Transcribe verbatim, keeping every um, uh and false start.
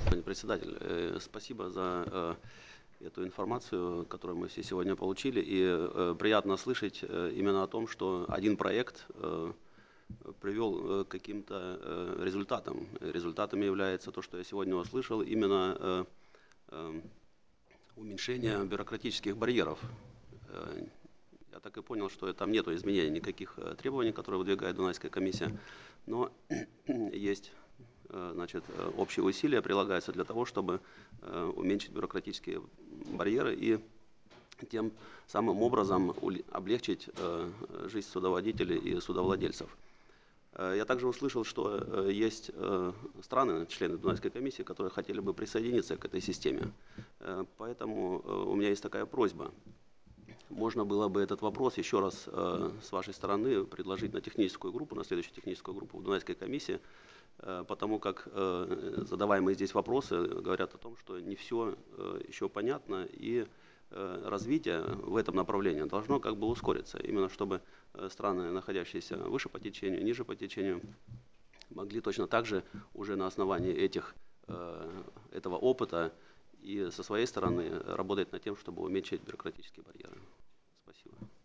господин председатель. Э, Спасибо за э, эту информацию, которую мы все сегодня получили. И э, приятно слышать э, именно о том, что один проект э, привел э, к каким-то э, результатам. Результатами является то, что я сегодня услышал, именно э, э, уменьшение бюрократических барьеров. Э, Я так и понял, что там нет изменений никаких э, требований, которые выдвигает Дунайская комиссия, но есть э, значит, э, общие усилия прилагаются для того, чтобы э, уменьшить бюрократические барьеры и тем самым образом ули- облегчить э, жизнь судоводителей и судовладельцев. Э, Я также услышал, что э, есть э, страны, члены Дунайской комиссии, которые хотели бы присоединиться к этой системе. Э, Поэтому э, у меня есть такая просьба. Можно было бы этот вопрос еще раз э, с вашей стороны предложить на техническую группу, на следующую техническую группу в Дунайской комиссии, э, потому как э, задаваемые здесь вопросы говорят о том, что не все э, еще понятно, и э, развитие в этом направлении должно как бы ускориться, именно чтобы э, страны, находящиеся выше по течению, ниже по течению, могли точно так же уже на основании этих, э, этого опыта и со своей стороны работать над тем, чтобы уменьшить бюрократические барьеры. Спасибо.